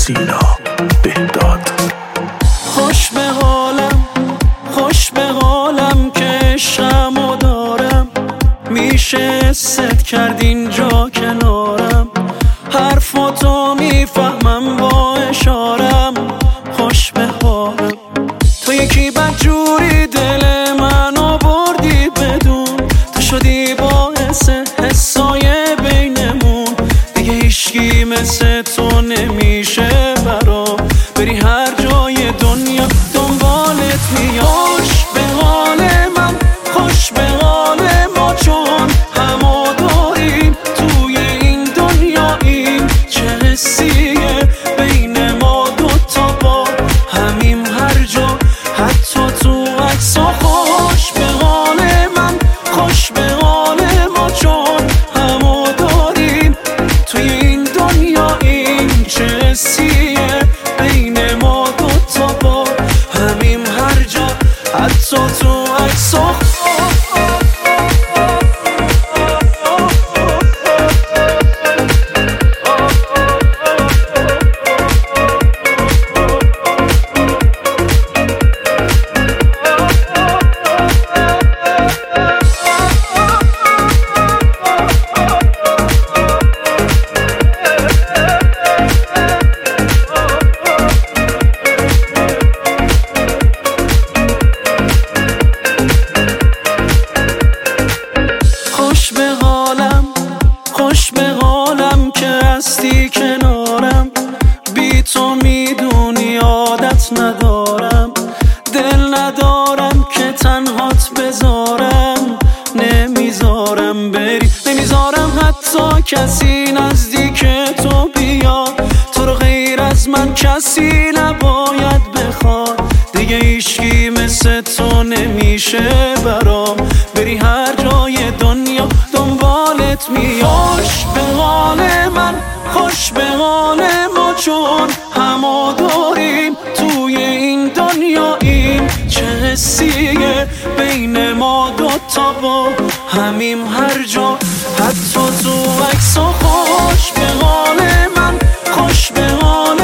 سینا بهداد. خوش به حالم، خوش به حالم که عشقمو دارم، میشه ست کرد اینجا کنارم، حرفاتو میفهمم با اشارم. خوش به حالم تو یکی بدجوری دل منو بردی بدون، تو شدی باعث حسای بینمون، دیگه هیچکی مثل تو نمیشه برام، بری هر جای دنیا دنبالت میاد. خوش به حال من، خوش به حال ما، چون همو داریم توی این دنیاییم. چه حسیه بین ما دوتا با همیم هر جا، حتی تو عکسا. خوش به حال من، خوش به حال ما، چون همو داریم توی این دنیاییم. چه حسیه بین ما دوتا با همیم هر جا، حتی تو عکسا. خوش به حالم، خوش به حالم که هستی کنارم، بی تو میدونی عادت ندارم، دل ندارم که تنهات بذارم، نمیذارم بری، نمیذارم حتی کسی نزدیک تو بیاد، تو رو غیر از من کسی نباید بخواد، دیگه هیچکی مثل تو نمیشه برام، بری هر جای دنیا دنبالت میاد. خوش به حال من، خوش به حال ما، چون همو داریم توی این دنیاییم. چه حسیه بین ما دوتا با همیم هر جا، حتی تو عکسا. خوش به حال من، خوش به حال